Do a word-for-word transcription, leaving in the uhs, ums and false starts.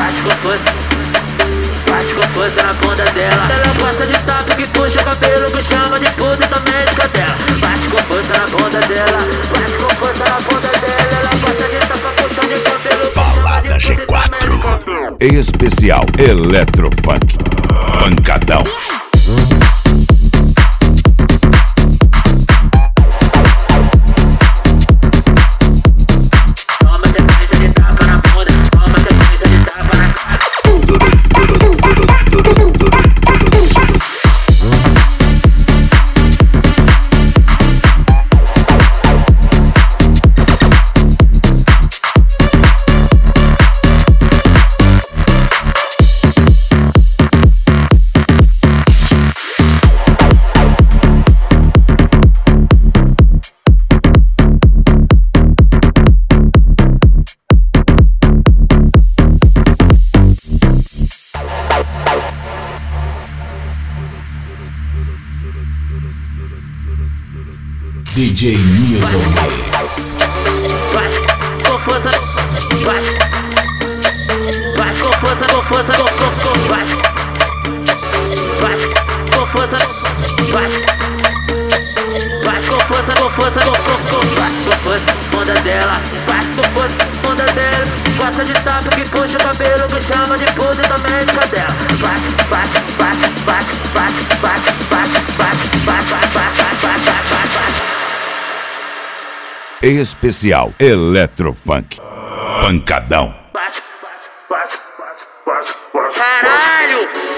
bate com força, bate com força na bunda dela. Ela gosta de tapa que puxa o cabelo, que chama de puta e também de cadela. Bate com força na bunda dela, bate com força na bunda dela. Ela gosta de tapa, puxa de cabelo, que chama de Balada G puta quatro. e também de cadela. Especial Eletrofunk. Pancadão. D J Milton Mix. Bate com força, bate, bate com força, com força, com força, bate, bate com força, bate, bate com força, com força, com força, bate com força, bunda dela, bate com força, bunda dela. Gosta de tapa que puxa o cabelo, que chama de puta e também de cadela. Bate, bate, bate, bate, bate, bate, bate, bate, bate, bate, bate, bate, bate, bate. Especial Eletrofunk. Pancadão. Bate, bate, bate, bate, bate, bate. Caralho!